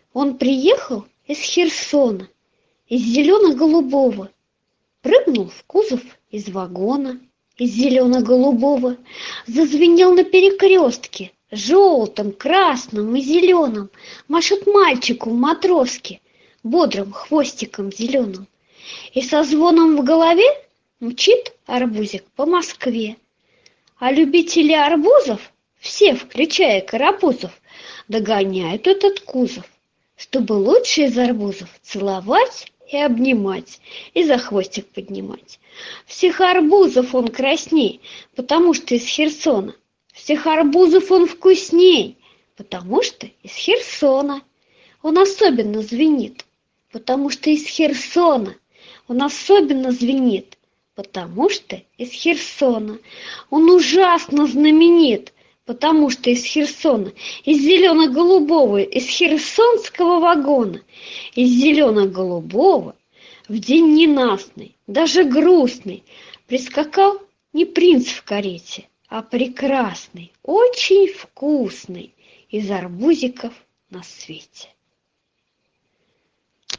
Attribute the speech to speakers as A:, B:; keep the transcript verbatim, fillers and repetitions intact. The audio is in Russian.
A: Он приехал из Херсона, из зелено-голубого, прыгнул в кузов из вагона, из зелено-голубого, зазвенел на перекрестке, желтым, красным и зеленым, машет мальчику в матроске, бодрым хвостиком зеленым. И со звоном в голове мчит арбузик по Москве. А любители арбузов, все, включая карапузов, догоняют этот кузов, чтобы лучше из арбузов целовать и обнимать, и за хвостик поднимать. Всех арбузов он красней, потому что из Херсона. Всех арбузов он вкусней, потому что из Херсона. Он особенно звенит, потому что из Херсона. Он особенно звенит, потому что из Херсона. Он ужасно знаменит, потому что из Херсона, из зелено-голубого, из херсонского вагона, из зелено-голубого в день ненастный, даже грустный, прискакал не принц в карете, а прекрасный, очень вкусный из арбузиков на свете.